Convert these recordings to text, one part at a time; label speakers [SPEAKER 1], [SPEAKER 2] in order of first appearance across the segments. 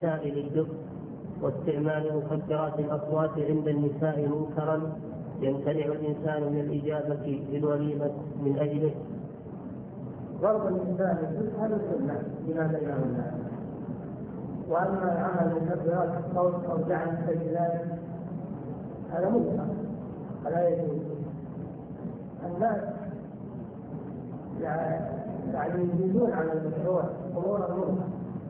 [SPEAKER 1] سائل الدف واستعمال مكبرات الأصوات عند النساء منكرا يمتنع الإنسان من الإجابة للوليمة من أجله.
[SPEAKER 2] ضرب الإنسان الدف هذا سنة بما بينه الناس، وأما عمل مكبرات الصوت أو جعل السجلات هذا منكر فلا يجوز. الناس يعني يزيدون على المشروع أمورا منكر،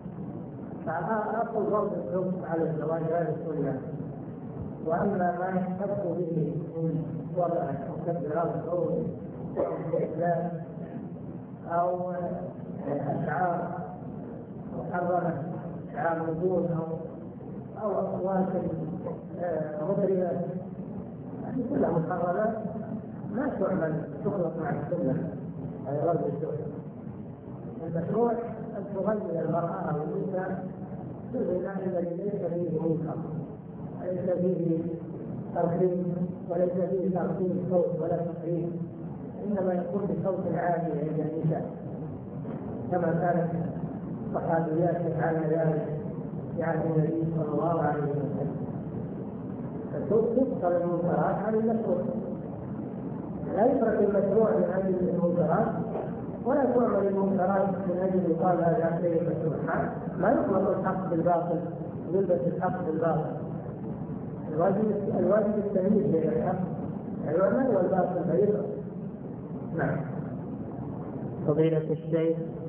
[SPEAKER 2] فأقل ضرب الدف على الزواج هذا سنة. وأما ما يحتفظ به من وضع مكبرات الصوت أو الإسلام أو أشعار محرمة، أشعار نجوم أو أصوات مضربة، هذه كلها محرمات ما تخلط مع السنة. هذا رد السنة. المشروع أن تغني المرأة أو النساء بالغناء الذي ليس فيه منكر، ليس فيه ترخيم وليس فيه ترخيم صوت ولا تحريم، إنما يكون بصوت عالي عند النساء كما كانت الصحابيات على ذلك يعني النبي صلى الله عليه وسلم. فتبطل المنكرات عن المشروع، لا يترك المشروع من أجل المنكرات ولا تعمل المنكرات من أجل يقال هذا شيء مشروع. ما يطلق الحق بالباطل ويلبس الحق بالباطل. الواجب التمييز بين الحق العمل والباطل فيطلق. نعم.
[SPEAKER 1] فضيلة الشيخ،